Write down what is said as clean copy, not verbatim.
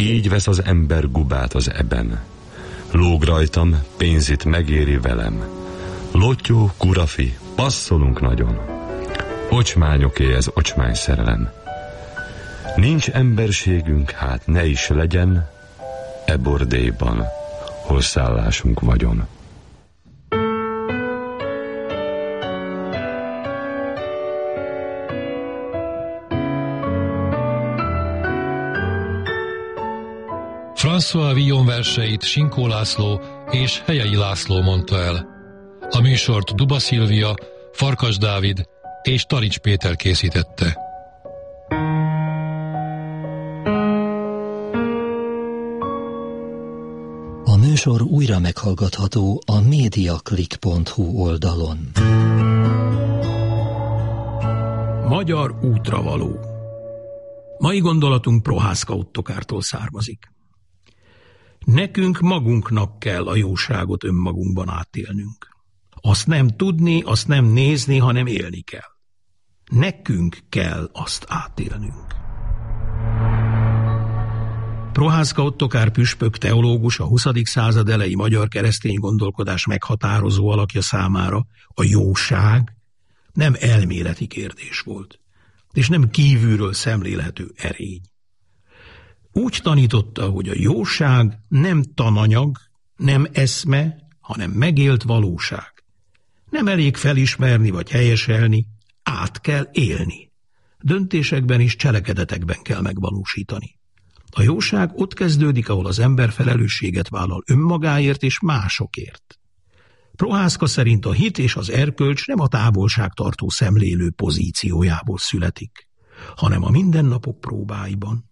Így vesz az ember gubát az eben. Lóg rajtam, pénzit megéri velem. Lottyó, kurafi, passzolunk nagyon. Ocsmányoké ez ocsmány szerelem. Nincs emberségünk, hát ne is legyen e bordélyban, hol szállásunk vagyon. François Villon verseit Sinkó László és Helyei László mondta el. A műsort Duba Szilvia, Farkas Dávid és Tarics Péter készítette. A műsor újra meghallgatható a mediaclick.hu oldalon. Magyar útravaló. Mai gondolatunk Prohászka Ottokártól származik. Nekünk magunknak kell a jóságot önmagunkban átélnünk. Azt nem tudni, azt nem nézni, hanem élni kell. Nekünk kell azt átélnünk. Prohászka Ottokár püspök teológus, a 20. század elejé magyar keresztény gondolkodás meghatározó alakja számára a jóság nem elméleti kérdés volt, és nem kívülről szemlélhető erény. Úgy tanította, hogy a jóság nem tananyag, nem eszme, hanem megélt valóság. Nem elég felismerni vagy helyeselni, át kell élni. Döntésekben és cselekedetekben kell megvalósítani. A jóság ott kezdődik, ahol az ember felelősséget vállal önmagáért és másokért. Prohászka szerint a hit és az erkölcs nem a távolságtartó szemlélő pozíciójából születik, hanem a mindennapok próbáiban.